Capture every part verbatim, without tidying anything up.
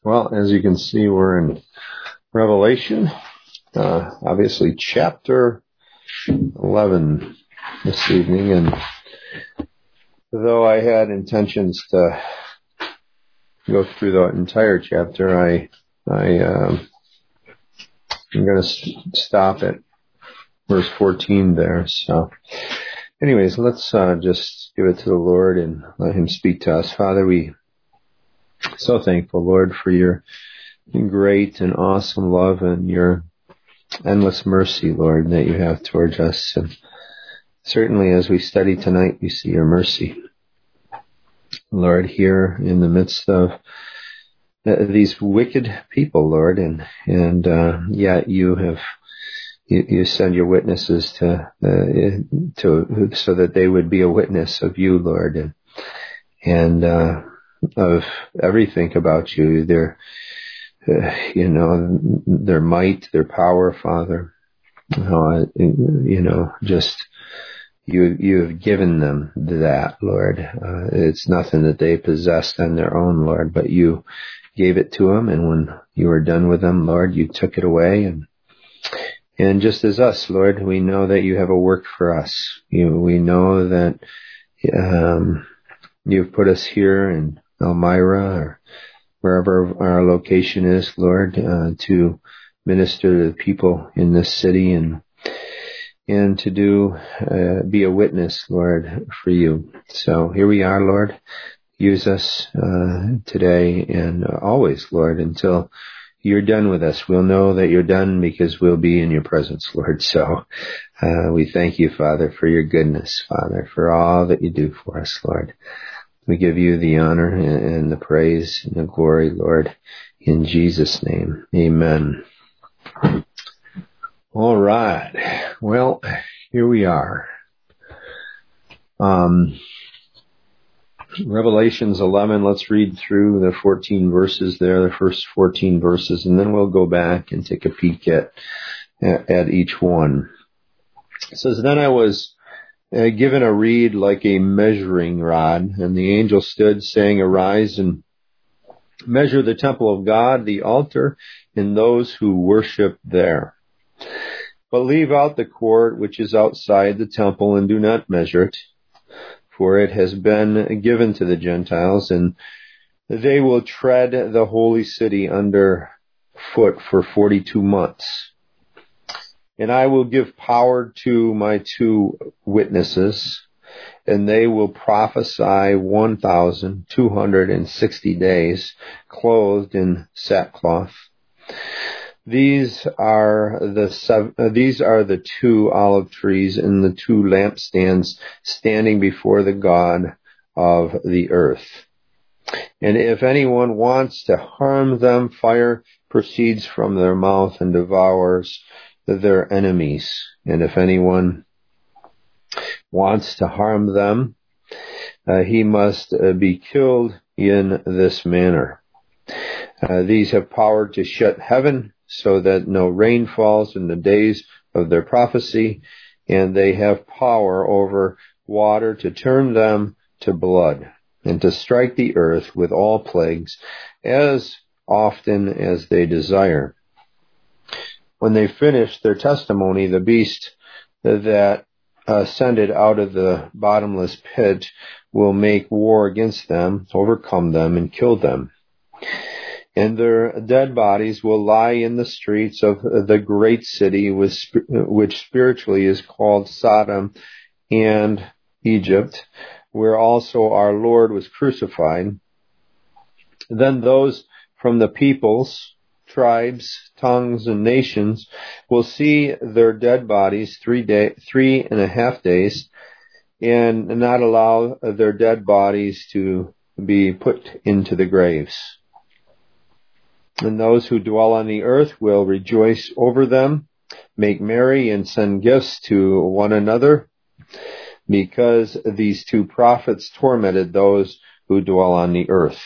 Well, as you can see, we're in Revelation, uh, obviously chapter eleven this evening, and though I had intentions to go through the entire chapter, I, I, um, I'm going to stop at verse fourteen there. So, anyways, let's uh, just give it to the Lord and let Him speak to us. Father, we so thankful, Lord, for your great and awesome love and your endless mercy, Lord, that you have towards us. And certainly as we study tonight, we see your mercy, Lord, here in the midst of these wicked people, Lord, and and uh, yet you have you, you send your witnesses to uh, to so that they would be a witness of you, Lord, and and uh, of everything about you, their uh, you know their might, their power, Father. Uh, you know, just you you have given them that, Lord. Uh, it's nothing that they possessed on their own, Lord, but you gave it to them, and when you were done with them, Lord, you took it away. And and just as us, Lord, we know that you have a work for us. You, we know that um, you've put us here in Elmira or wherever our location is, Lord, uh, to minister to the people in this city and and to do uh, be a witness, Lord, for you. So here we are, Lord. Use us uh, today and always, Lord, until you're done with us. We'll know that you're done because we'll be in your presence, Lord. So uh, we thank you, Father, for your goodness, Father, for all that you do for us, Lord. We give you the honor and the praise and the glory, Lord, in Jesus' name. Amen. All right. Well, here we are. Um, Revelations eleven, let's read through the fourteen verses there, the first fourteen verses, and then we'll go back and take a peek at, at, at each one. It says, Then I was uh, given a reed like a measuring rod, and the angel stood, saying, Arise and measure the temple of God, the altar, and those who worship there. But leave out the court which is outside the temple, and do not measure it, for it has been given to the Gentiles, and they will tread the holy city under foot for forty-two months. And I will give power to my two witnesses, and they will prophesy one thousand two hundred sixty days, clothed in sackcloth. These are the seven, uh, these are the two olive trees and the two lampstands standing before the God of the earth. And if anyone wants to harm them, fire proceeds from their mouth and devours their enemies. And if anyone wants to harm them, uh, he must uh, be killed in this manner. Uh, these have power to shut heaven so that no rain falls in the days of their prophecy, and they have power over water to turn them to blood, and to strike the earth with all plagues as often as they desire. When they finish their testimony, the beast that ascended out of the bottomless pit will make war against them, overcome them, and kill them. And their dead bodies will lie in the streets of the great city, which spiritually is called Sodom and Egypt, where also our Lord was crucified. Then those from the peoples, tribes, tongues, and nations will see their dead bodies three day, three and a half days, and not allow their dead bodies to be put into the graves. And those who dwell on the earth will rejoice over them, make merry, and send gifts to one another, because these two prophets tormented those who dwell on the earth.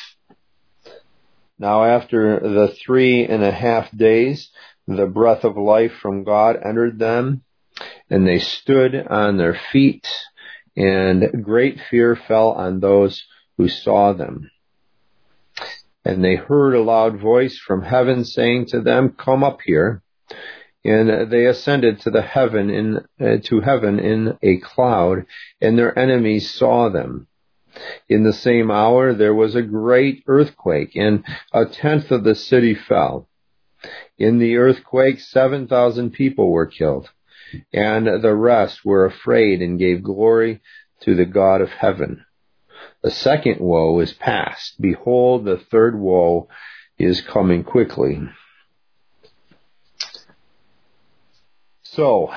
Now after the three and a half days, the breath of life from God entered them, and they stood on their feet, and great fear fell on those who saw them. And they heard a loud voice from heaven saying to them, "Come up here." And they ascended to the heaven in uh, to heaven in a cloud, and their enemies saw them. In the same hour there was a great earthquake, and a tenth of the city fell. In the earthquake seven thousand people were killed, and the rest were afraid and gave glory to the God of heaven. The second woe is past. Behold, the third woe is coming quickly. So,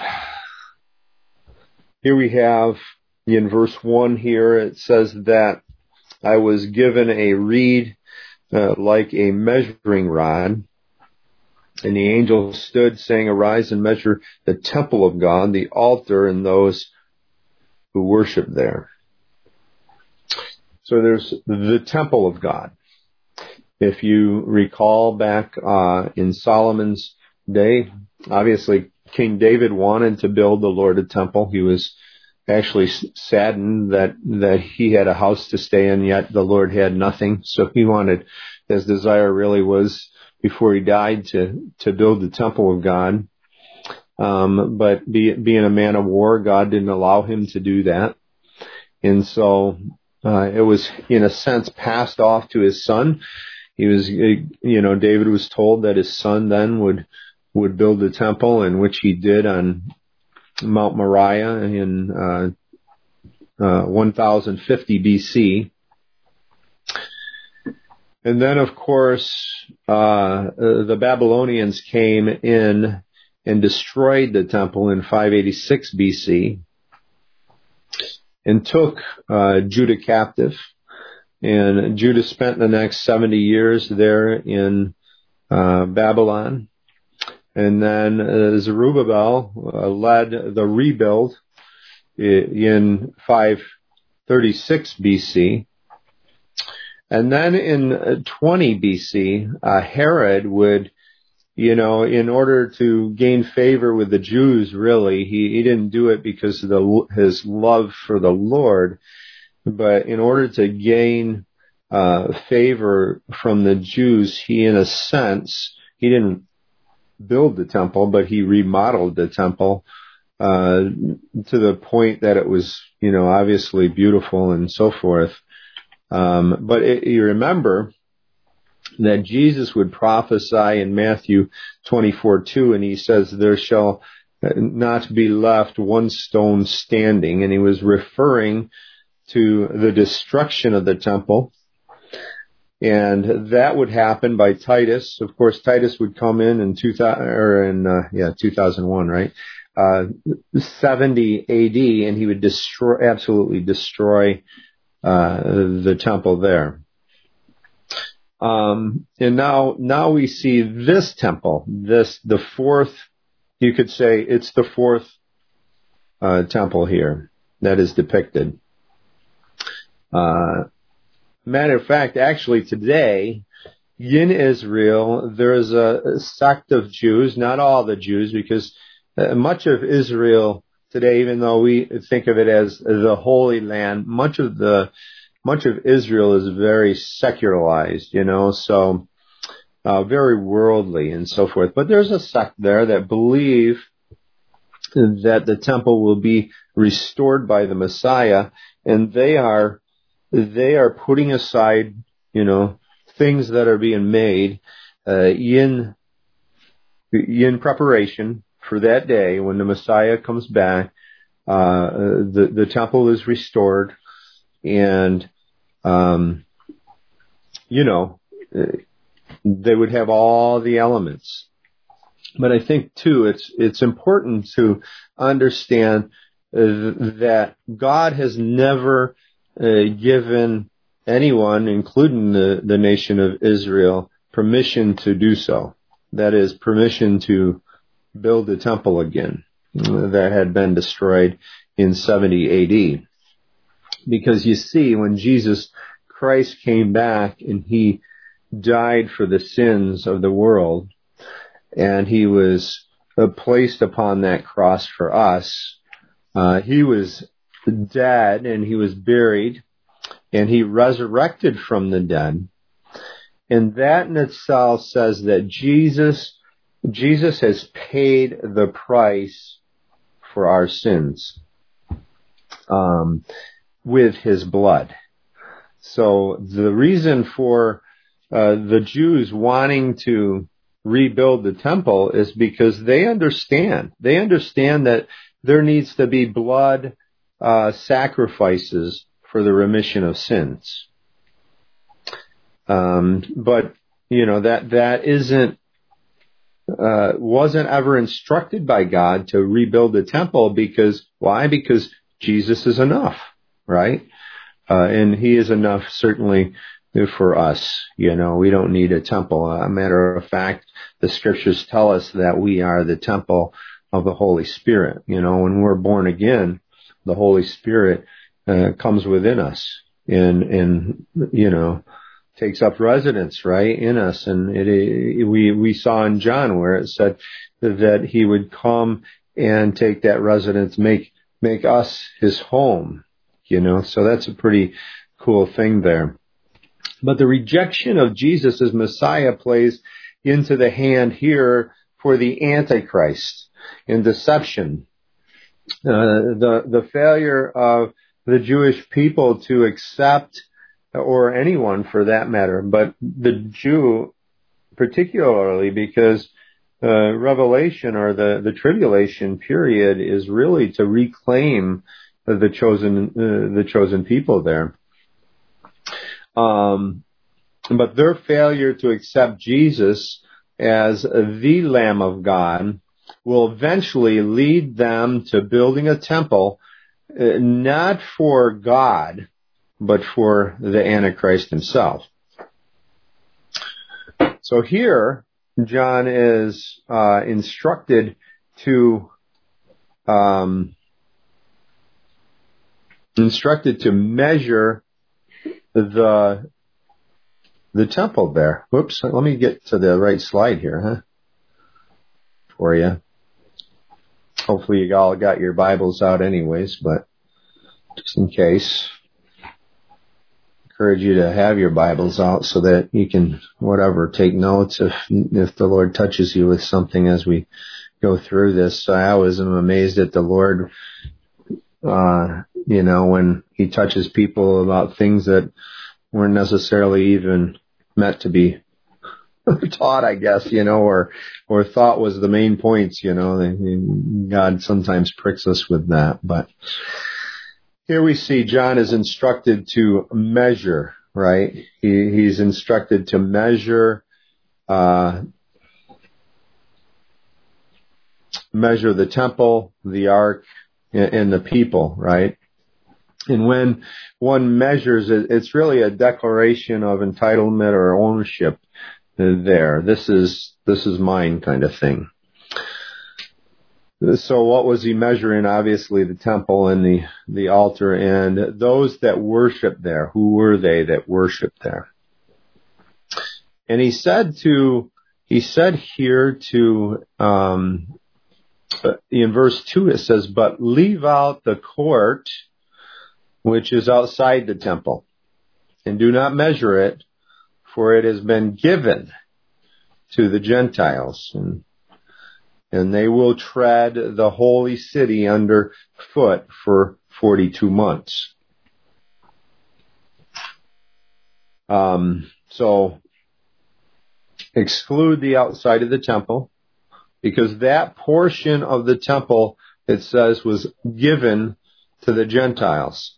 here we have, in verse one here, it says that I was given a reed uh, like a measuring rod, and the angel stood, saying, "Arise and measure the temple of God, the altar, and those who worship there." So there's the temple of God. If you recall back uh, in Solomon's day, obviously King David wanted to build the Lord a temple. He was actually saddened that, that he had a house to stay in, yet the Lord had nothing. So he wanted, his desire really was, before he died, to, to build the temple of God. Um, but be, being a man of war, God didn't allow him to do that. And so uh, it was, in a sense, passed off to his son. He was, you know, David was told that his son then would would build the temple, and which he did on Mount Moriah in uh, uh, one thousand fifty B C. And then, of course, uh, the Babylonians came in and destroyed the temple in five eighty-six B C and took uh, Judah captive. And Judah spent the next seventy years there in uh, Babylon. And then uh, Zerubbabel uh, led the rebuild in five thirty-six B C. And then in twenty B C, uh, Herod would, you know, in order to gain favor with the Jews, really, he, he didn't do it because of the, his love for the Lord, but in order to gain uh, favor from the Jews, he, in a sense, he didn't build the temple, but he remodeled the temple uh, to the point that it was, you know, obviously beautiful and so forth. Um, but it, you remember that Jesus would prophesy in Matthew twenty-four two, and he says, "There shall not be left one stone standing," and he was referring to the destruction of the temple. And that would happen by Titus. Of course, Titus would come in in two thousand, or in uh, yeah two thousand one, right? Uh, seventy A D, and he would destroy, absolutely destroy uh, the temple there. Um, and now, now we see this temple, this the fourth. You could say it's the fourth uh, temple here that is depicted. Uh, Matter of fact, actually today, in Israel, there is a sect of Jews, not all the Jews, because much of Israel today, even though we think of it as the Holy Land, much of the, much of Israel is very secularized, you know, so, uh, very worldly and so forth. But there's a sect there that believe that the temple will be restored by the Messiah, and they are They are putting aside, you know, things that are being made uh, in in preparation for that day when the Messiah comes back. Uh, the the temple is restored, and um, you know, they would have all the elements. But I think too, it's it's important to understand uh, that God has never Uh, given anyone, including the, the nation of Israel, permission to do so. That is, permission to build the temple again uh, that had been destroyed in seventy A D. Because you see, when Jesus Christ came back and he died for the sins of the world, and he was uh, placed upon that cross for us, uh, he was dead, and he was buried, and he resurrected from the dead. And that in itself says that Jesus, Jesus has paid the price for our sins, um, with his blood. So the reason for uh, the Jews wanting to rebuild the temple is because they understand. They understand that there needs to be blood uh, sacrifices for the remission of sins. Um, but you know that that isn't uh, wasn't ever instructed by God to rebuild the temple because why? Because Jesus is enough, right? Uh, and he is enough certainly for us. You know, we don't need a temple. As a matter of fact, the scriptures tell us that we are the temple of the Holy Spirit. You know, when we're born again, the Holy Spirit uh, comes within us and, and, you know, takes up residence, right, in us. And it, it, we, we saw in John where it said that he would come and take that residence, make, make us his home, you know, so that's a pretty cool thing there. But the rejection of Jesus as Messiah plays into the hand here for the Antichrist in deception. Uh, the, the failure of the Jewish people to accept, or anyone for that matter, but the Jew particularly, because uh, Revelation or the, the tribulation period is really to reclaim the chosen uh, the chosen people there. Um, but their failure to accept Jesus as the Lamb of God will eventually lead them to building a temple, uh, not for God, but for the Antichrist himself. So here, John is uh, instructed to um, instructed to measure the the temple there. Whoops, let me get to the right slide here, huh? For you. Hopefully you all got your Bibles out anyways, but just in case, encourage you to have your Bibles out so that you can, whatever, take notes if if the Lord touches you with something as we go through this. I always am amazed at the Lord, uh, you know, when he touches people about things that weren't necessarily even meant to be taught, I guess, you know, or, or thought was the main points, you know. God sometimes pricks us with that. But here we see John is instructed to measure, right? He, he's instructed to measure, uh, measure the temple, the ark, and the people, right? And when one measures it, it's really a declaration of entitlement or ownership there. This is, this is mine kind of thing. So what was he measuring? Obviously the temple and the, the altar and those that worship there. Who were they that worshiped there? And he said to, he said here to, um, in verse two it says, but leave out the court which is outside the temple, and do not measure it, for it has been given to the Gentiles, and, and they will tread the holy city under foot for forty-two months. Um, so, exclude the outside of the temple, because that portion of the temple, it says, was given to the Gentiles.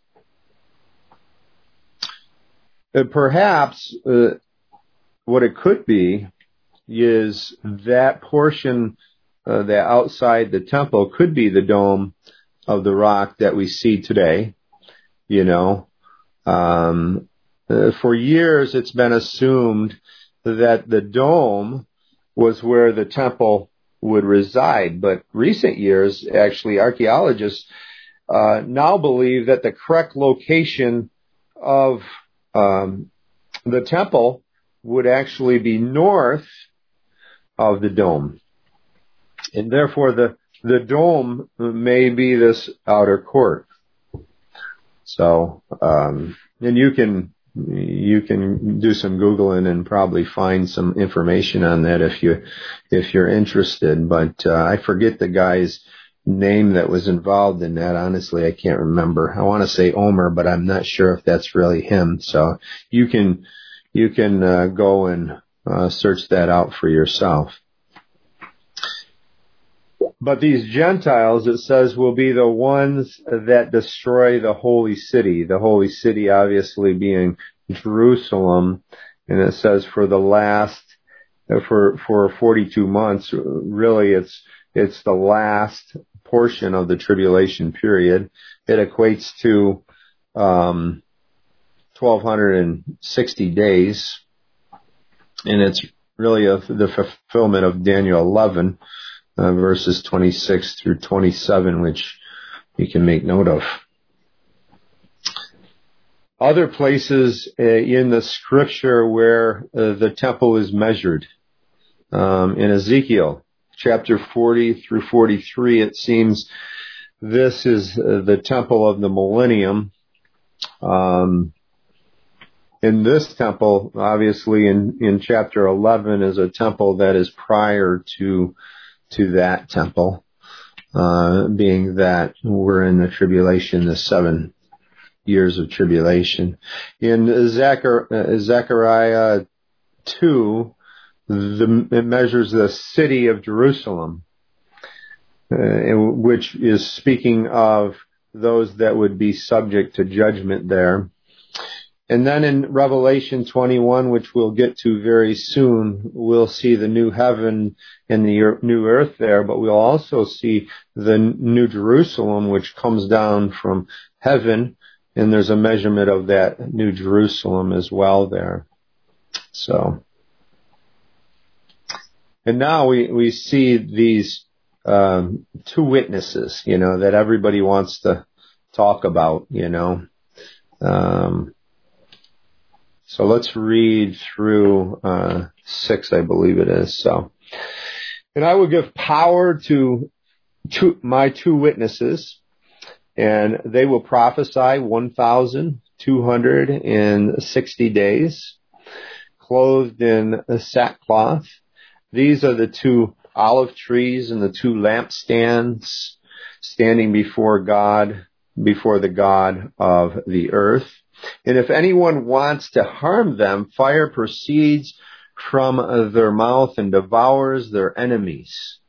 Perhaps uh, what it could be is that portion uh, that outside the temple could be the dome of the rock that we see today. You know, um, uh, for years it's been assumed that the dome was where the temple would reside, but recent years, actually, archaeologists uh, now believe that the correct location of Um, the temple would actually be north of the dome. And therefore the, the dome may be this outer court. So, um, and you can you can do some Googling and probably find some information on that if you, if you're interested. But, uh, I forget the guy's name that was involved in that. Honestly, I can't remember. I want to say Omer, but I'm not sure if that's really him. So you can, you can, uh, go and, uh, search that out for yourself. But these Gentiles, it says, will be the ones that destroy the holy city. The holy city obviously being Jerusalem. And it says for the last, for, for forty-two months, really it's, it's the last portion of the tribulation period. It equates to, um, twelve sixty days. And it's really a, the fulfillment of Daniel eleven. Uh, verses twenty-six through twenty-seven, which you can make note of. Other places uh, in the scripture where uh, the temple is measured. Um, in Ezekiel chapter forty through forty-three, it seems this is uh, the temple of the millennium. Um, in this temple, obviously in, in chapter eleven is a temple that is prior to to that temple, uh, being that we're in the tribulation, the seven years of tribulation. In Zechariah, Zechariah two, the, it measures the city of Jerusalem, uh, which is speaking of those that would be subject to judgment there. And then in Revelation twenty-one, which we'll get to very soon, we'll see the new heaven and the new earth there, but we'll also see the new Jerusalem, which comes down from heaven, and there's a measurement of that new Jerusalem as well there. So, and now we, we see these um, two witnesses, you know, that everybody wants to talk about, you know. Um, So let's read through uh six, I believe it is. So, and I will give power to two, my two witnesses, and they will prophesy one thousand two hundred sixty days, clothed in sackcloth. These are the two olive trees and the two lampstands standing before God, before the God of the earth. And if anyone wants to harm them, fire proceeds from their mouth and devours their enemies.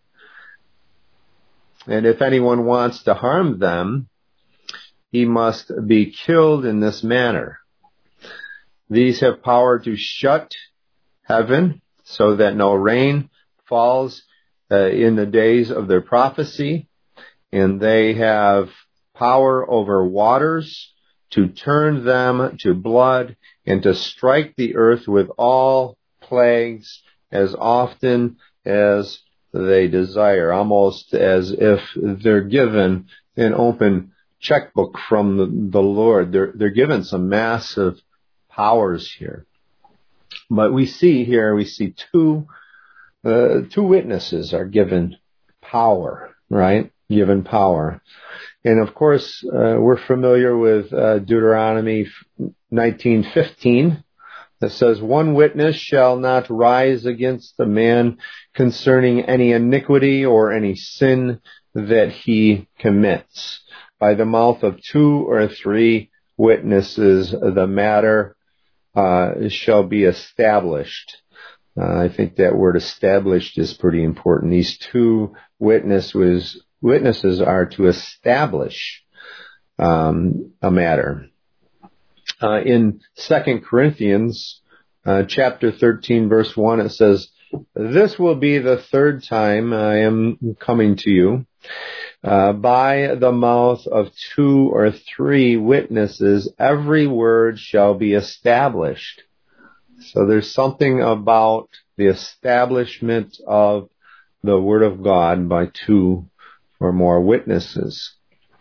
And if anyone wants to harm them, he must be killed in this manner. These have power to shut heaven so that no rain falls uh, in the days of their prophecy. And they have power over waters to turn them to blood and to strike the earth with all plagues as often as they desire, almost as if they're given an open checkbook from the, the Lord. They're, they're given some massive powers here. But we see here, we see two, uh, two witnesses are given power, right? Given power. And of course, uh, we're familiar with uh, Deuteronomy nineteen fifteen that says, one witness shall not rise against a man concerning any iniquity or any sin that he commits. By the mouth of two or three witnesses, the matter uh, shall be established. Uh, I think that word established is pretty important. These two witnesses Witnesses are to establish um, a matter. Uh, in Second Corinthians uh, chapter thirteen, verse one, it says, "This will be the third time I am coming to you. Uh, by the mouth of two or three witnesses, every word shall be established." So there's something about the establishment of the Word of God by two or more witnesses.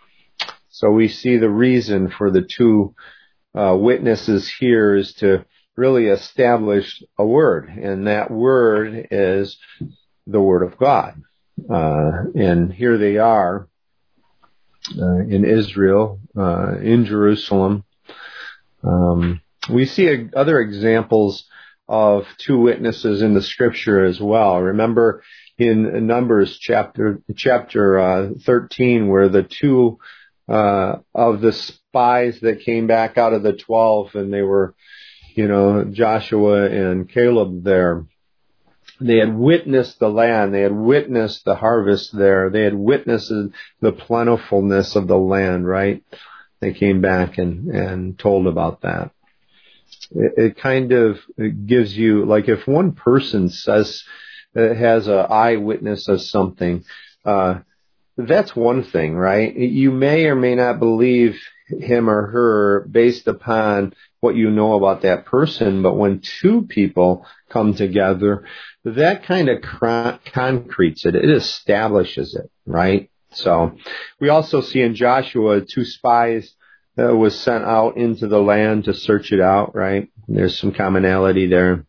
So we see the reason for the two uh, witnesses here is to really establish a word, and that word is the Word of God. Uh, and here they are uh, in Israel, uh, in Jerusalem, um, we see other examples of two witnesses in the scripture as well. Remember in Numbers chapter chapter uh, thirteen, where the two uh, of the spies that came back out of the twelve, and they were, you know, Joshua and Caleb there. They had witnessed the land. They had witnessed the harvest there. They had witnessed the plentifulness of the land, right? They came back and, and told about that. It, it kind of it gives you, like if one person says, uh, has an eyewitness of something, uh, that's one thing, right? You may or may not believe him or her based upon what you know about that person, but when two people come together, that kind of cr- concretes it. It establishes it, right? So we also see in Joshua two spies uh, was sent out into the land to search it out, right? There's some commonality there.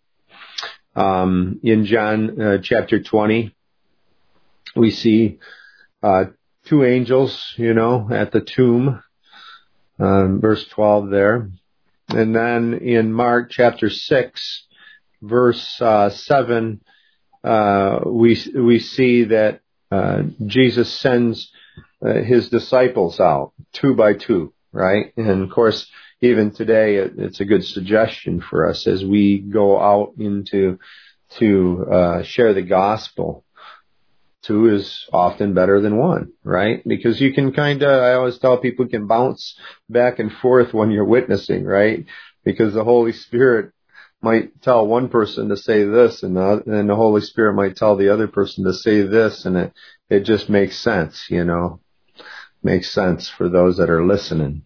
Um, in John uh, chapter twenty, we see uh, two angels, you know, at the tomb, uh, verse twelve there. And then in Mark chapter six, verse uh, seven, uh, we we see that uh, Jesus sends uh, his disciples out two by two, right? And of course, even today, it, it's a good suggestion for us as we go out into to uh, share the gospel. Two is often better than one, right? Because you can kind of, I always tell people, you can bounce back and forth when you're witnessing, right? Because the Holy Spirit might tell one person to say this, and the, and the Holy Spirit might tell the other person to say this, and it, it just makes sense, you know, makes sense for those that are listening.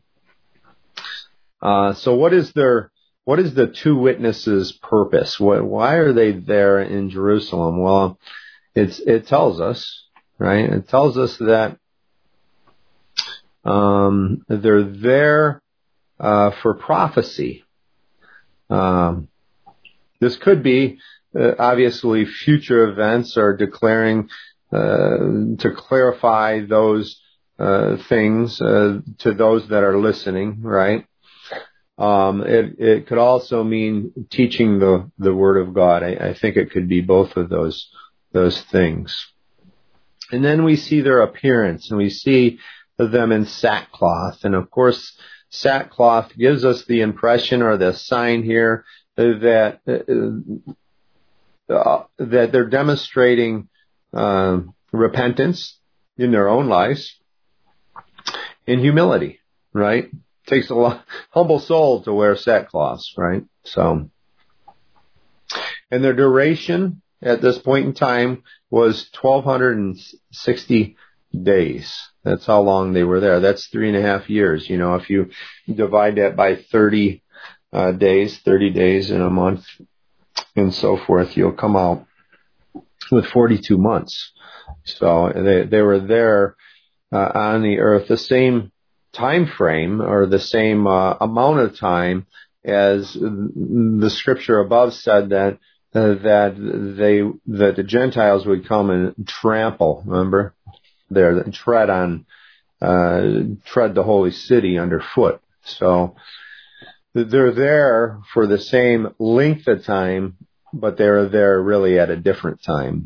Uh, so what is their, what is the two witnesses' purpose? What, why are they there in Jerusalem? Well, It's, it tells us, right? It tells us that um, they're there uh, for prophecy. Um, this could be uh, obviously future events or declaring uh, to clarify those uh, things uh, to those that are listening, right? Um, it, it could also mean teaching the, the Word of God. I, I think it could be both of those. those things. And then we see their appearance, and we see them in sackcloth. And of course, sackcloth gives us the impression or the sign here that uh, that they're demonstrating uh, repentance in their own lives and humility, right? It takes a lot, humble soul to wear sackcloth, right? So, and their duration at this point in time was twelve sixty days. That's how long they were there. That's three and a half years. You know, if you divide that by thirty uh, days, thirty days in a month and so forth, you'll come out with forty-two months. So they, they were there uh, on the earth the same time frame or the same uh, amount of time as the scripture above said that Uh, that they that the Gentiles would come and trample, remember, there, tread on, uh, tread the holy city underfoot. So they're there for the same length of time, but they're there really at a different time.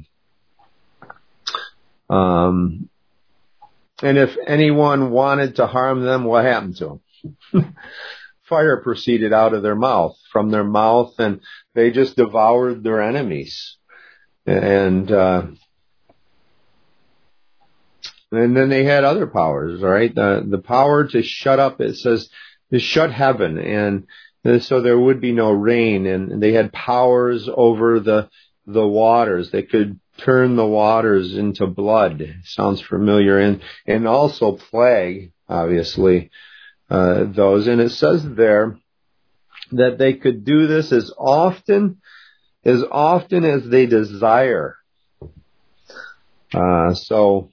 Um, and if anyone wanted to harm them, what happened to them? Fire proceeded out of their mouth, from their mouth, and they just devoured their enemies. And, uh, and then they had other powers, right? The, the power to shut up, it says, to shut heaven, and so there would be no rain, and they had powers over the, the waters. They could turn the waters into blood. Sounds familiar. And, and also plague, obviously. Uh, those, and it says there that they could do this as often, as often as they desire. Uh, so,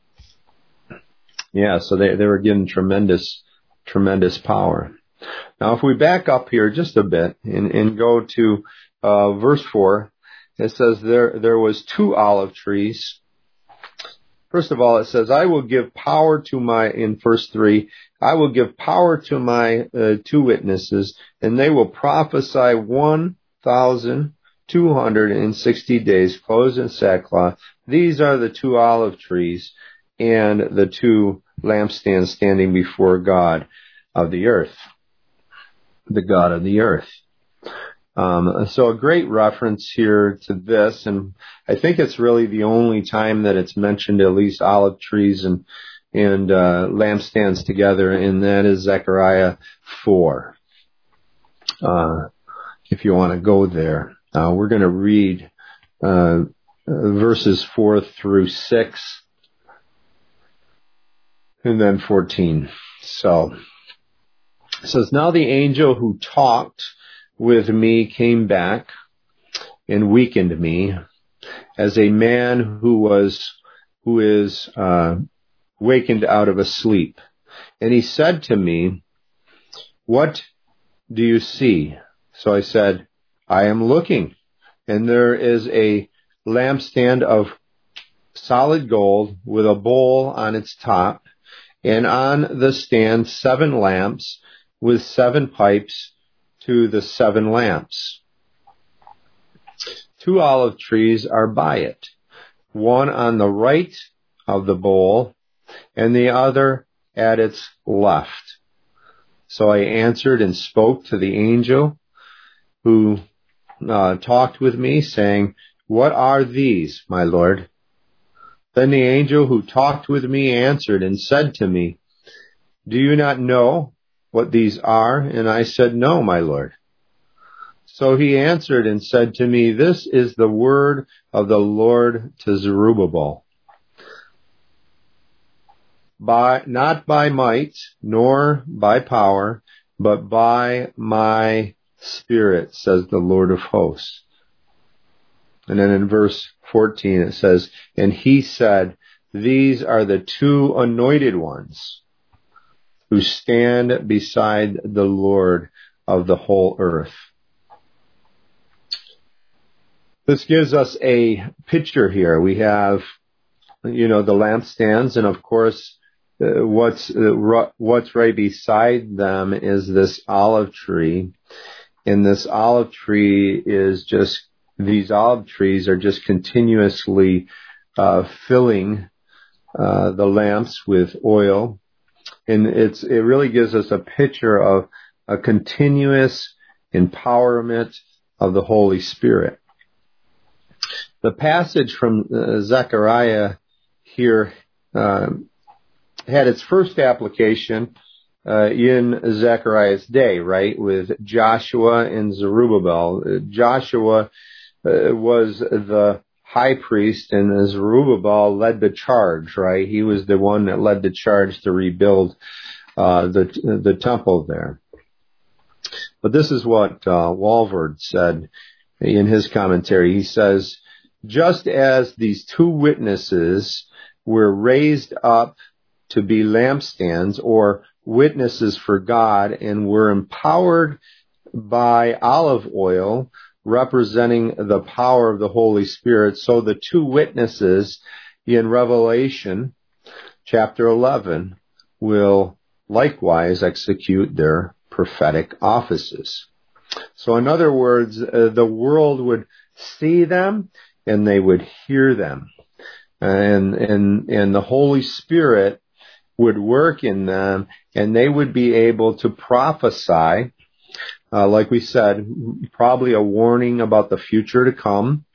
yeah, so they, they were given tremendous, tremendous power. Now, if we back up here just a bit and, and go to, uh, verse four, it says there, there was two olive trees, first of all, it says, I will give power to my, in verse three, I will give power to my uh, two witnesses, and they will prophesy one thousand two hundred sixty days, clothed in sackcloth. These are the two olive trees and the two lampstands standing before God of the earth, the God of the earth. Um, so a great reference here to this, and I think it's really the only time that it's mentioned, at least olive trees and and uh, lampstands together, and that is Zechariah four. Uh, if you want to go there, uh, we're going to read uh, verses four through six, and then fourteen. So it says, now the angel who talked with me came back and weakened me as a man who was, who is, uh, wakened out of a sleep. And he said to me, what do you see? So I said, I am looking, and there is a lampstand of solid gold with a bowl on its top, and on the stand seven lamps with seven pipes to the seven lamps. Two olive trees are by it, one on the right of the bowl and the other at its left. So I answered and spoke to the angel who uh, talked with me, saying, what are these, my Lord? Then the angel who talked with me answered and said to me, do you not know what these are? And I said, no, my Lord. So he answered and said to me, this is the word of the Lord to Zerubbabel. By, not by might, nor by power, but by my Spirit, says the Lord of hosts. And then in verse fourteen it says, and he said, these are the two anointed ones who stand beside the Lord of the whole earth. This gives us a picture here. We have, you know, the lampstands, and of course, uh, what's uh, what's right beside them is this olive tree. And this olive tree is just, these olive trees are just continuously uh, filling uh, the lamps with oil. And it's, it really gives us a picture of a continuous empowerment of the Holy Spirit. The passage from uh, Zechariah here uh, had its first application uh, in Zechariah's day, right, with Joshua and Zerubbabel. Uh, Joshua uh, was the high priest, and Zerubbabel led the charge, right? He was the one that led the charge to rebuild uh, the the temple there. But this is what uh, Walvoord said in his commentary. He says, just as these two witnesses were raised up to be lampstands or witnesses for God and were empowered by olive oil representing the power of the Holy Spirit, so the two witnesses in Revelation chapter eleven will likewise execute their prophetic offices. So in other words, uh, the world would see them and they would hear them. And, and, and the Holy Spirit would work in them, and they would be able to prophesy, uh, like we said, probably a warning about the future to come,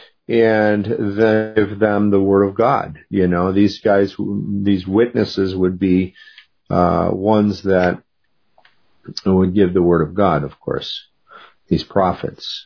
and then give them the Word of God. You know, these guys, these witnesses would be uh, ones that would give the Word of God, of course, these prophets.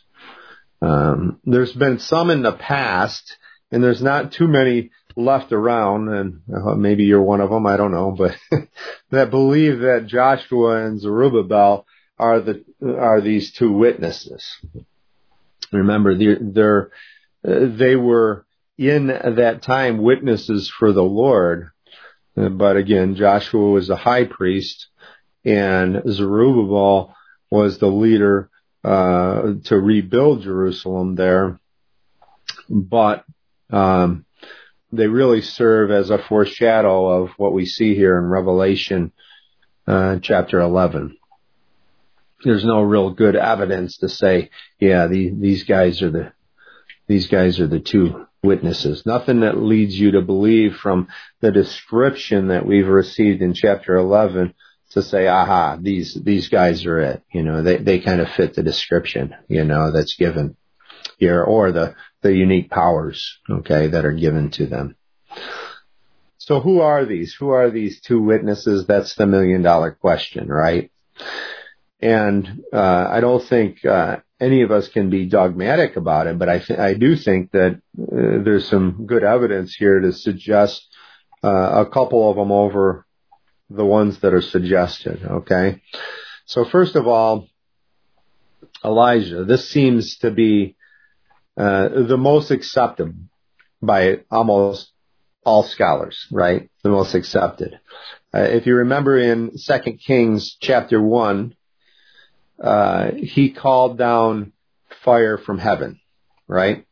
Um, there's been some in the past, and there's not too many left around, and uh, maybe you're one of them, I don't know, but that believe that Joshua and Zerubbabel are the are these two witnesses. Remember, they're, they're uh, they were in that time witnesses for the Lord, uh, but again, Joshua was the high priest, and Zerubbabel was the leader uh, to rebuild Jerusalem there, but um, they really serve as a foreshadow of what we see here in Revelation uh, chapter eleven. There's no real good evidence to say, yeah, the, these guys are the these guys are the two witnesses. Nothing that leads you to believe from the description that we've received in chapter eleven to say, aha, these these guys are it. You know, they they kind of fit the description, you know, that's given here, or the the unique powers, okay, that are given to them. So who are these? Who are these two witnesses? That's the million dollar question, right? And uh, I don't think uh, any of us can be dogmatic about it, but I th- I do think that uh, there's some good evidence here to suggest uh, a couple of them over the ones that are suggested, okay? So first of all, Elijah. This seems to be uh, the most accepted by almost all scholars, right? The most accepted. Uh, if you remember in Second Kings chapter one, uh, he called down fire from heaven, right?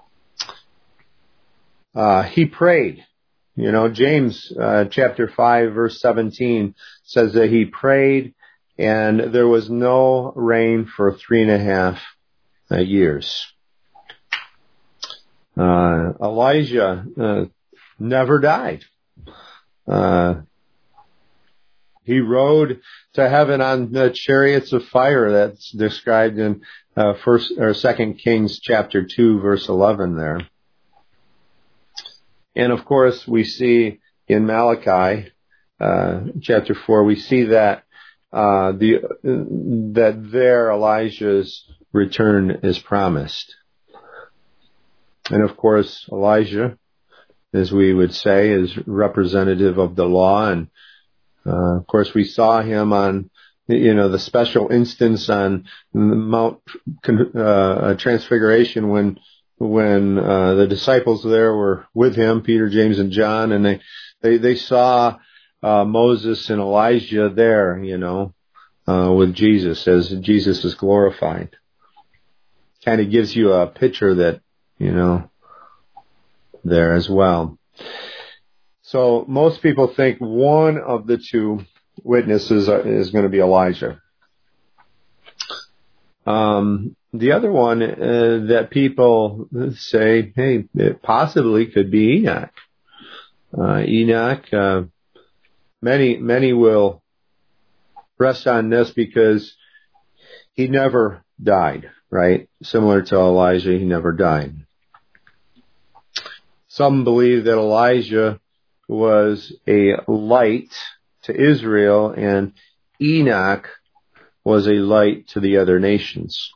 Uh, he prayed. You know, James uh, chapter five verse seventeen says that he prayed and there was no rain for three and a half uh, years. Uh, Elijah uh, never died. Uh, he rode to heaven on the chariots of fire that's described in uh, first or Second Kings chapter two verse eleven there. And of course, we see in Malachi uh, chapter four, we see that uh, the uh, that there Elijah's return is promised. And of course, Elijah, as we would say, is representative of the law. And uh, of course, we saw him on, you know, the special instance on Mount uh, Transfiguration when when uh, the disciples there were with him, Peter, James, and John, and they they, they saw uh, Moses and Elijah there, you know, uh, with Jesus as Jesus is glorified. Kind of gives you a picture that, you know, there as well. So most people think one of the two witnesses is going to be Elijah. Um, the other one uh, that people say, hey, it possibly could be Enoch. Uh, Enoch, uh, many, many will rest on this because he never died, right? Similar to Elijah, he never died. Some believe that Elijah was a light to Israel and Enoch was a light to the other nations.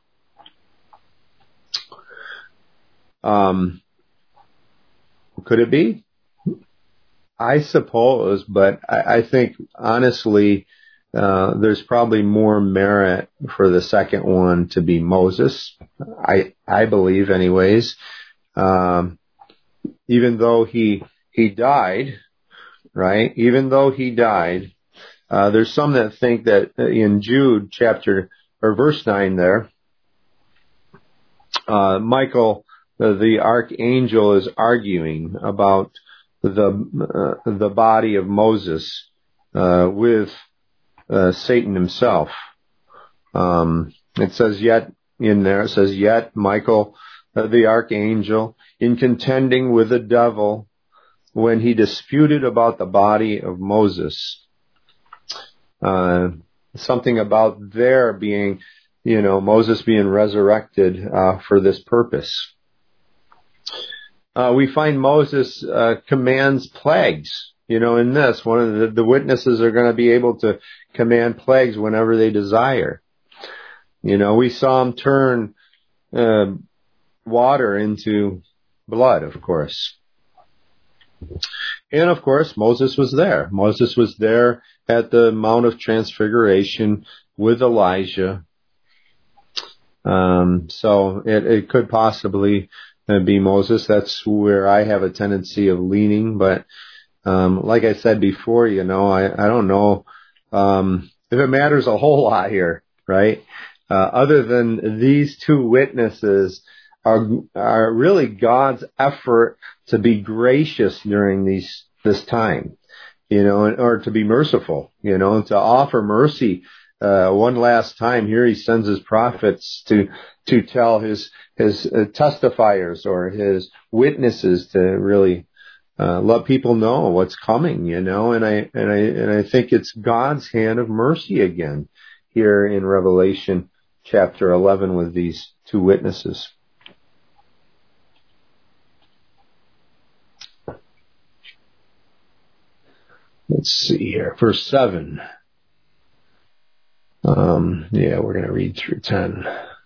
Um, could it be? I suppose, but I, I think honestly, uh, there's probably more merit for the second one to be Moses. I I believe, anyways. Um, even though he he died, right? Even though he died. Uh, there's some that think that in Jude chapter or verse nine there, uh, Michael, the, the archangel, is arguing about the uh, the body of Moses uh, with uh, Satan himself. Um, it says yet in there, it says yet Michael, uh, the archangel, in contending with the devil when he disputed about the body of Moses. Uh, something about there being, you know, Moses being resurrected uh, for this purpose. Uh, we find Moses uh, commands plagues, you know, in this. One of the, the witnesses are going to be able to command plagues whenever they desire. You know, we saw him turn uh, water into blood, of course. And of course, Moses was there. Moses was there at the Mount of Transfiguration with Elijah. Um, so it, it could possibly be Moses. That's where I have a tendency of leaning. But um, like I said before, you know, I, I don't know um, if it matters a whole lot here, right? Uh, other than these two witnesses, are, are really God's effort to be gracious during these, this time, you know, or to be merciful, you know, to offer mercy. Uh, one last time here, he sends his prophets to, to tell his, his uh, testifiers or his witnesses to really, uh, let people know what's coming, you know, and I, and I, and I think it's God's hand of mercy again here in Revelation chapter eleven with these two witnesses. Let's see here, verse seven. Um, yeah, we're going to read through ten.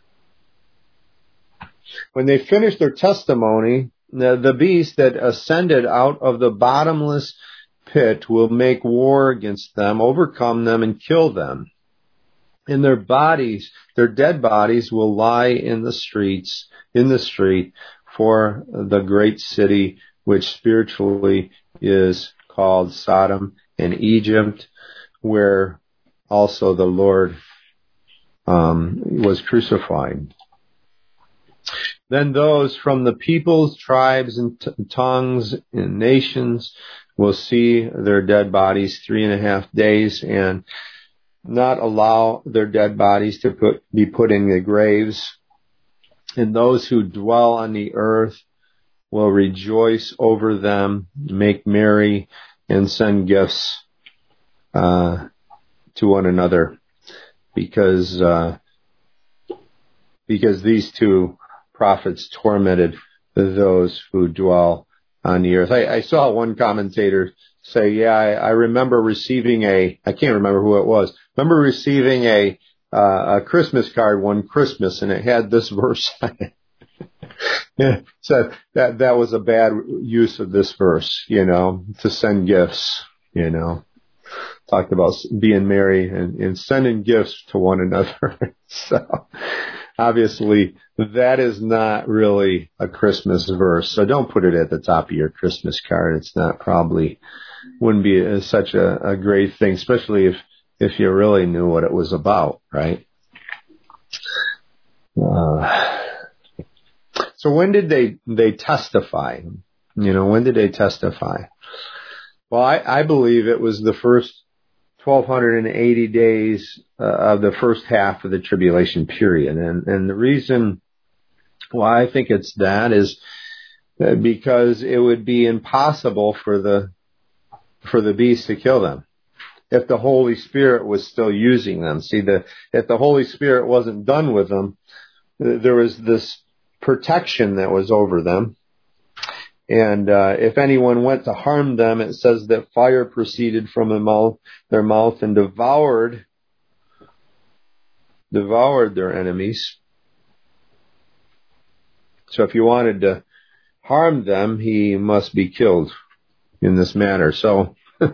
When they finished their testimony, the, the beast that ascended out of the bottomless pit will make war against them, overcome them, and kill them. And their bodies, their dead bodies will lie in the streets, in the street for the great city, which spiritually is called Sodom and Egypt, where also the Lord um, was crucified. Then those from the peoples, tribes, and t- tongues and nations will see their dead bodies three and a half days and not allow their dead bodies to put, be put in the graves. And those who dwell on the earth will rejoice over them, make merry, and send gifts uh, to one another, because uh, because these two prophets tormented those who dwell on the earth. I, I saw one commentator say, yeah, I, I remember receiving a, I can't remember who it was, remember receiving a, uh, a Christmas card one Christmas, and it had this verse on it. Yeah, so that, that was a bad use of this verse, you know, to send gifts, you know. Talked about being merry and, and sending gifts to one another. So obviously that is not really a Christmas verse. So don't put it at the top of your Christmas card. It's not probably, wouldn't be a, such a, a great thing, especially if, if you really knew what it was about, right? Uh, so when did they, they testify? You know, when did they testify? Well, I, I believe it was the first twelve eighty days uh, of the first half of the tribulation period. And, and the reason why I think it's that is because it would be impossible for the, for the beast to kill them if the Holy Spirit was still using them. See, the, if the Holy Spirit wasn't done with them, there was this protection that was over them. And uh, if anyone went to harm them, it says that fire proceeded from their mouth, their mouth and devoured, devoured their enemies. So if you wanted to harm them, he must be killed in this manner. So,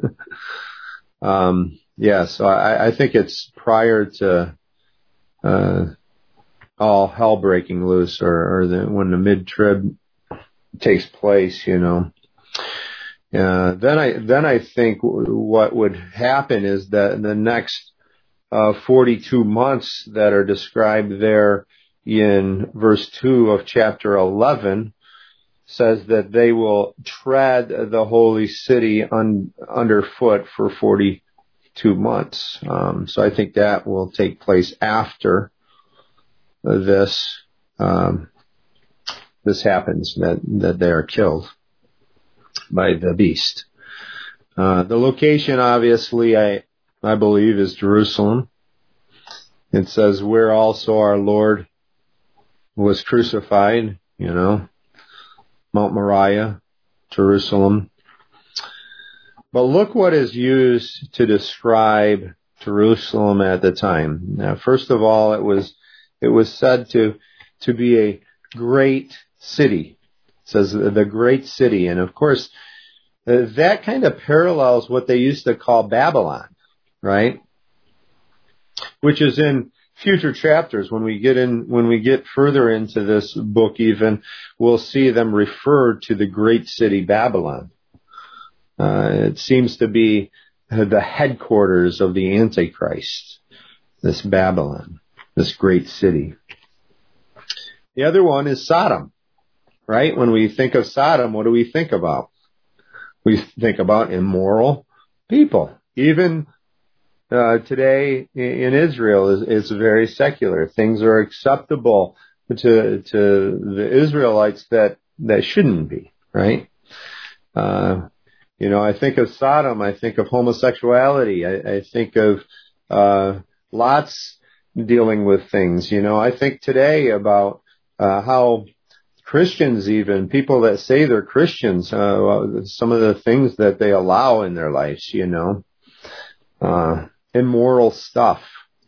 um, yeah, so I, I think it's prior to uh, all hell breaking loose, or, or the, when the mid-trib takes place, you know. Uh, then I then I think w- what would happen is that in the next uh, forty-two months that are described there in verse two of chapter eleven says that they will tread the holy city un- underfoot for forty-two months. Um, so I think that will take place after this. Um, This happens, that, that they are killed by the beast. Uh, the location, obviously, I, I believe, is Jerusalem. It says where also our Lord was crucified, you know, Mount Moriah, Jerusalem. But look what is used to describe Jerusalem at the time. Now, first of all, it was, it was said to, to be a great city. It says the great city. And of course, that kind of parallels what they used to call Babylon, right? Which is in future chapters. When we get in, when we get further into this book even, we'll see them referred to the great city Babylon. Uh, it seems to be the headquarters of the Antichrist, this Babylon, this great city. The other one is Sodom, right? When we think of Sodom, what do we think about? We think about immoral people. Even uh, today in Israel is, is very secular. Things are acceptable to to the Israelites that, that shouldn't be, right? Uh, you know, I think of Sodom, I think of homosexuality, I, I think of uh, Lot's dealing with things. You know, I think today about uh, how Christians, even people that say they're Christians, uh, some of the things that they allow in their lives, you know, uh, immoral stuff,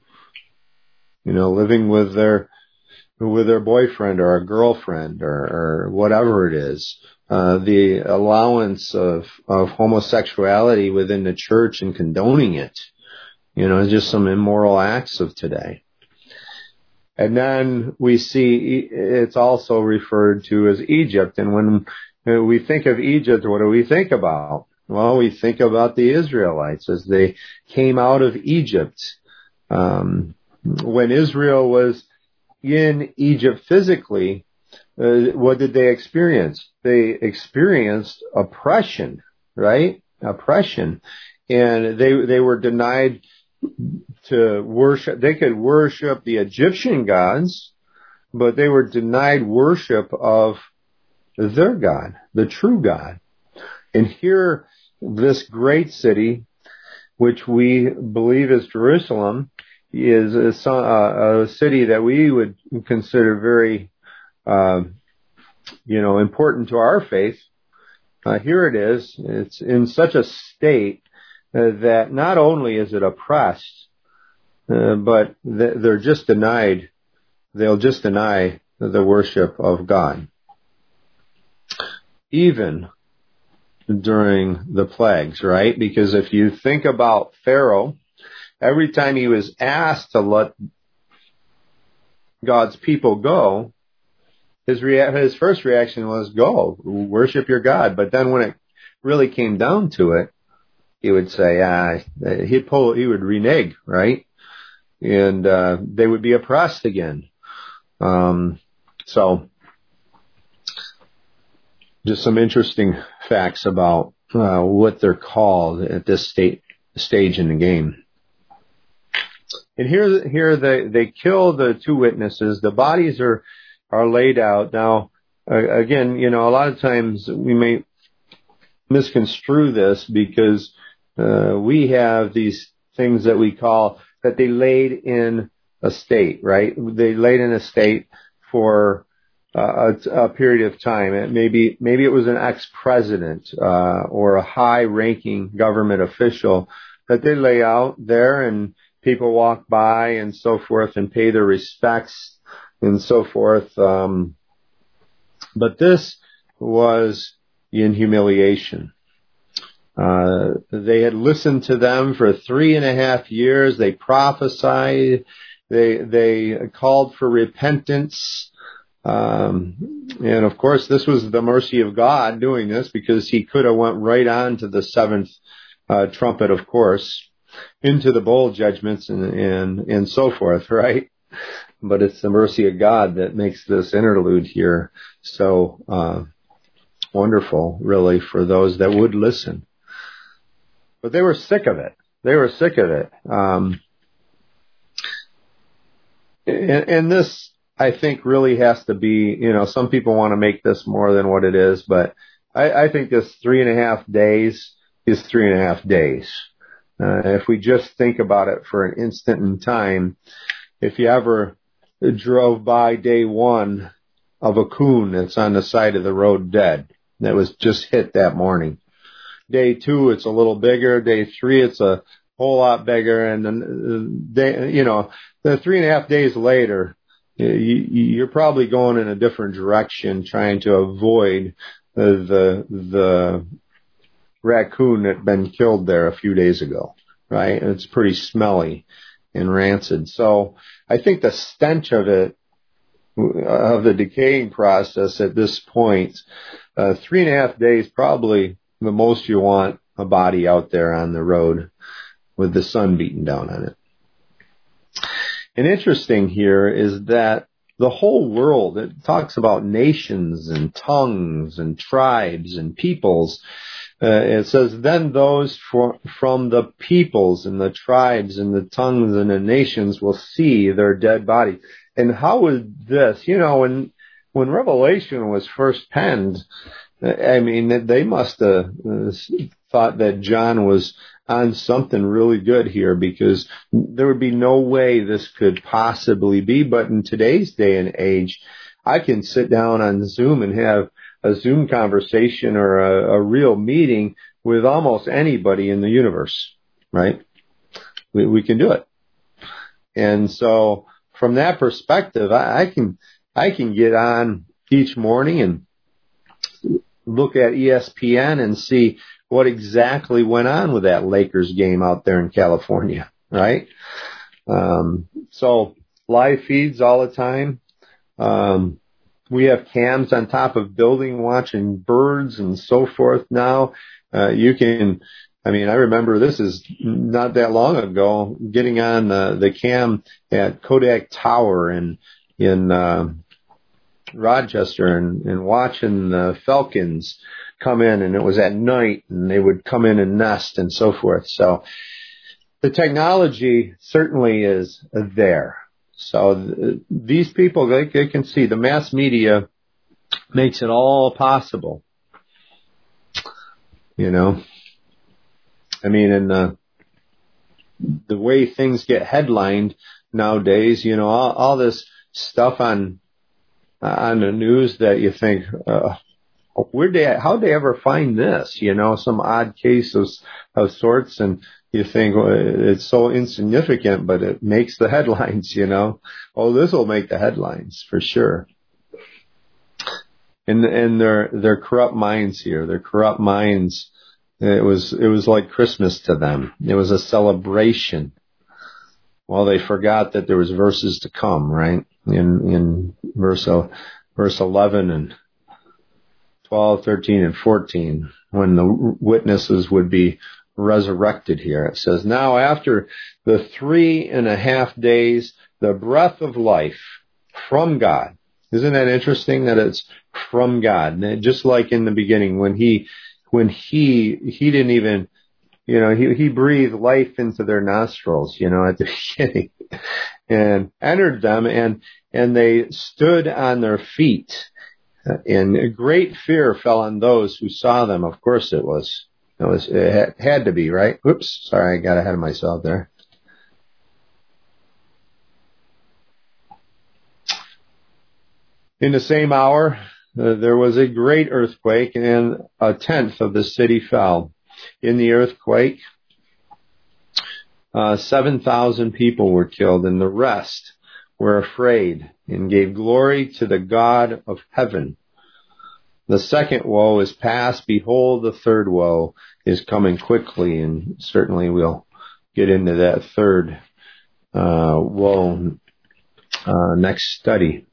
you know, living with their with their boyfriend or a girlfriend or, or whatever it is, uh, the allowance of of homosexuality within the church and condoning it, you know, just some immoral acts of today. And then we see it's also referred to as Egypt. And when we think of Egypt, what do we think about? Well, we think about the Israelites as they came out of Egypt. Um, when Israel was in Egypt physically, uh, what did they experience? They experienced oppression, right? Oppression. And they they were denied to worship. They could worship the Egyptian gods, but they were denied worship of their God, the true God. And here, this great city, which we believe is Jerusalem, is a, a city that we would consider very, uh, you know, important to our faith. Uh, here it is. It's in such a state uh, that not only is it oppressed, Uh, but they're just denied, they'll just deny the worship of God. Even during the plagues, right? Because if you think about Pharaoh, every time he was asked to let God's people go, his rea- his first reaction was, go, worship your God. But then when it really came down to it, he would say, ah, he'd pull, he would renege, right? And uh, they would be oppressed again. Um, so, just some interesting facts about uh, what they're called at this state, stage in the game. And here, here they they kill the two witnesses. The bodies are are laid out. Now, uh, again, you know, a lot of times we may misconstrue this because uh, we have these things that we call that they laid in a state, right? They laid in a state for uh, a, a period of time. It maybe maybe it was an ex-president uh, or a high-ranking government official that they lay out there, and people walk by and so forth and pay their respects and so forth. Um, but this was in humiliation. Uh, they had listened to them for three and a half years. They prophesied. They, they called for repentance. Um, and of course, this was the mercy of God doing this because he could have went right on to the seventh, uh, trumpet, of course, into the bowl judgments and, and, and so forth, right? But it's the mercy of God that makes this interlude here so, uh, wonderful, really, for those that would listen. But they were sick of it. They were sick of it. Um, and, and this, I think, really has to be, you know, some people want to make this more than what it is, but I, I think this three and a half days is three and a half days. Uh, if we just think about it for an instant in time, if you ever drove by day one of a coon that's on the side of the road dead, that was just hit that morning. Day two, it's a little bigger. Day three, it's a whole lot bigger. And then, day, you know, the three and a half days later, you, you're probably going in a different direction, trying to avoid the the, the raccoon that had been killed there a few days ago, right? And it's pretty smelly and rancid. So I think the stench of it, of the decaying process at this point, uh, three and a half days probably the most you want a body out there on the road with the sun beating down on it. And interesting here is that the whole world. It talks about nations and tongues and tribes and peoples. Uh, it says, then those for, from the peoples and the tribes and the tongues and the nations will see their dead bodies. And how was this? You know, when when Revelation was first penned, I mean, they must have thought that John was on something really good here, because there would be no way this could possibly be. But in today's day and age, I can sit down on Zoom and have a Zoom conversation or a, a real meeting with almost anybody in the universe, right? We, we can do it. And so from that perspective, I, I can, I can get on each morning and look at E S P N and see what exactly went on with that Lakers game out there in California, right? Um, so live feeds all the time. Um, we have cams on top of building watching birds and so forth now. Uh, you can, I mean, I remember this is not that long ago, getting on the, the cam at Kodak Tower in, in, uh, Rochester and, and watching the falcons come in, and it was at night, and they would come in and nest and so forth. So the technology certainly is there. So th- these people, they, they can see the mass media makes it all possible. You know, I mean, and the, the way things get headlined nowadays, you know, all, all this stuff on, on the news that you think, uh, where they, how'd they ever find this? You know, some odd case of, of sorts, and you think, well, it's so insignificant, but it makes the headlines, you know. Oh, this will make the headlines for sure. And, and their, their corrupt minds here, their corrupt minds, it was, it was like Christmas to them. It was a celebration. Well, they forgot that there was verses to come, right? In, in verse, verse eleven and twelve, thirteen, and fourteen, when the witnesses would be resurrected here. It says, now after the three and a half days, the breath of life from God. Isn't that interesting that it's from God? And just like in the beginning, when he, when he, he didn't even, you know, he, he breathed life into their nostrils, you know, at the beginning, and entered them, and, and they stood on their feet. And great fear fell on those who saw them. Of course it was. It was, it had, had to be, right? Whoops. Sorry, I got ahead of myself there. In the same hour, uh, there was a great earthquake, and a tenth of the city fell. In the earthquake, uh, seven thousand people were killed, and the rest were afraid and gave glory to the God of heaven. The second woe is past. Behold, the third woe is coming quickly, and certainly we'll get into that third uh, woe uh, next study.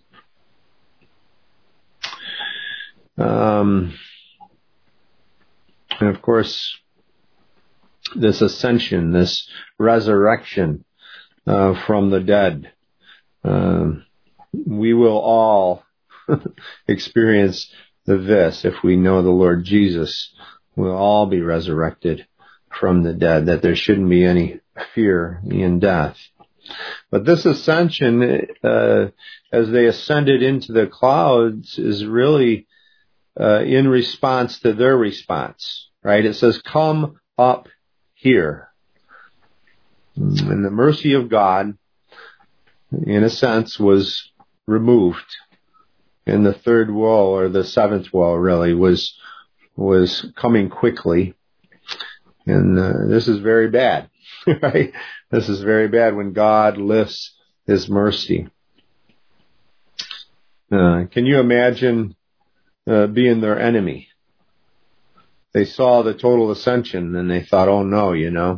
Um, and of course, this ascension, this resurrection uh, from the dead, uh, we will all experience this if we know the Lord Jesus. We'll all be resurrected from the dead, that there shouldn't be any fear in death. But this ascension, uh, as they ascended into the clouds, is really uh, in response to their response, right? It says, come up here. And the mercy of God, in a sense, was removed. And the third woe, or the seventh woe, really, was was coming quickly. And uh, this is very bad, right? This is very bad when God lifts His mercy. Uh, can you imagine uh, being their enemy? They saw the total ascension and they thought, oh no, you know.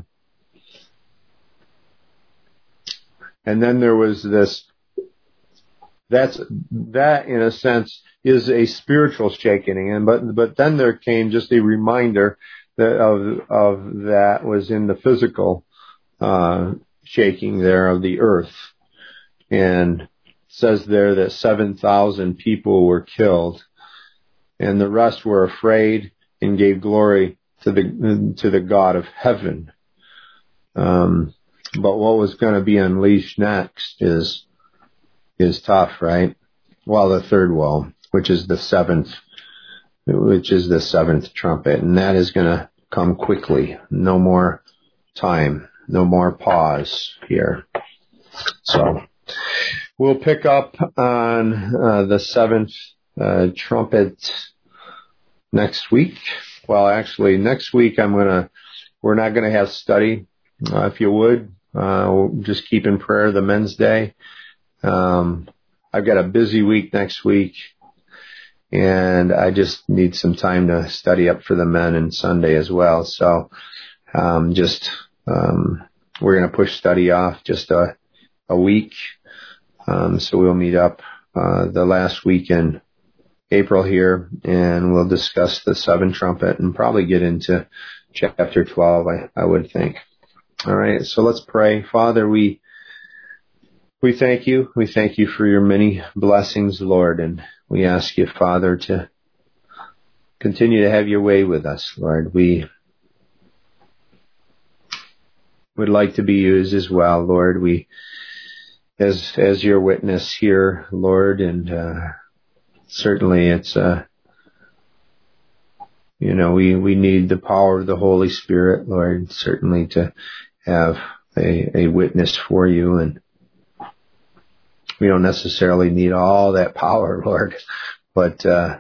And then there was this, that's, that in a sense is a spiritual shaking. And, but, but then there came just a reminder that of, of that was in the physical, uh, shaking there of the earth. And says there that seven thousand people were killed, and the rest were afraid and gave glory to the to the God of heaven. Um, but what was going to be unleashed next is is tough, right? Well, the third woe, which is the seventh, which is the seventh trumpet, and that is going to come quickly. No more time, no more pause here. So we'll pick up on uh, the seventh uh, trumpet next week. Well, actually, next week I'm gonna we're not gonna have study. Uh, if you would, uh, we'll just keep in prayer the men's day. Um, I've got a busy week next week, and I just need some time to study up for the men and Sunday as well. So, um, just, um, we're going to push study off just a, a week. Um, so we'll meet up, uh, the last week in April here, and we'll discuss the seventh trumpet and probably get into chapter twelve, I, I would think. All right. So let's pray. Father, we, We thank you. We thank you for your many blessings, Lord, and we ask you, Father, to continue to have your way with us, Lord. We would like to be used as well, Lord. We, as as your witness here, Lord, and uh, certainly it's, uh, you know, we, we need the power of the Holy Spirit, Lord, certainly to have a, a witness for you, and we don't necessarily need all that power, Lord, but uh,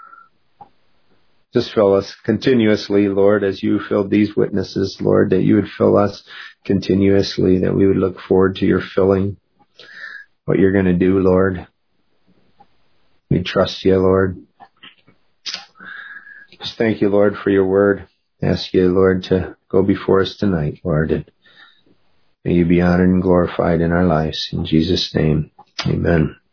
just fill us continuously, Lord, as you filled these witnesses, Lord, that you would fill us continuously, that we would look forward to your filling, what you're going to do, Lord. We trust you, Lord. Just thank you, Lord, for your word. Ask you, Lord, to go before us tonight, Lord, and may you be honored and glorified in our lives. In Jesus' name, amen.